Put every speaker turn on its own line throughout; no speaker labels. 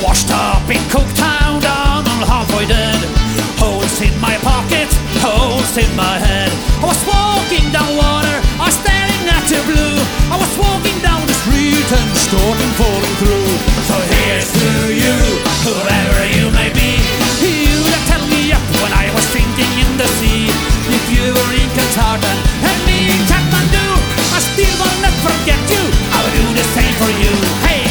Washed up in Cooktown, down and halfway dead. Holes in my pocket, holes in my head. I was walking down water, I was staring at the blue. I was walking down the street and starting falling through. So here's to you, whoever you may be. You that held me up when I was sinking in the sea. If you were in Qatar and me in Kathmandu, I still will not forget you. I will do the same for you. Hey!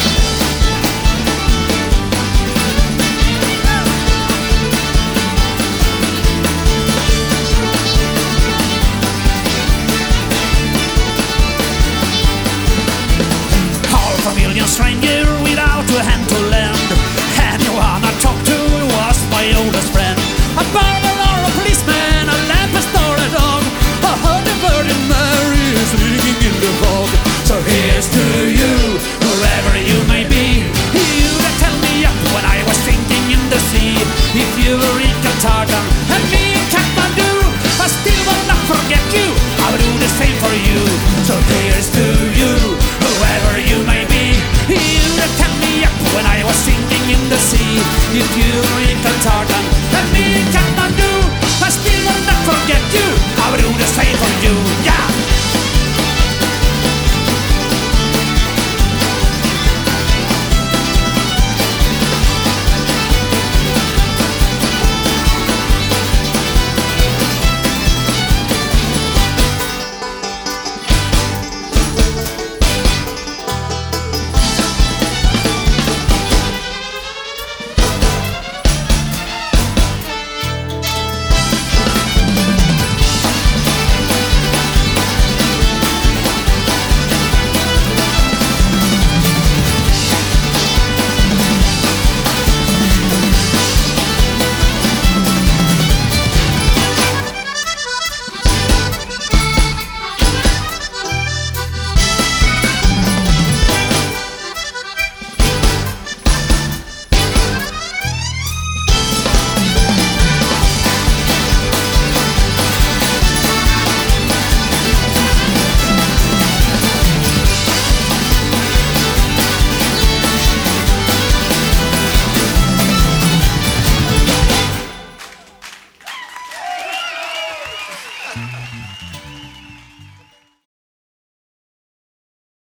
A million stranger without a hand to lend. Anyone I talked to was my oldest friend. A barber or a policeman, a lamppost or a dog. I heard the Virgin Mary singing in the fog. So here's to you, whoever you may be. You that held me up when I was sinking in the sea. If you were in Qatar and me in Kathmandu, I still will not forget you. I will do the same for you. So here's to you, whoever you may be. You that held me up when I was sinking in the sea. If you were in Qatar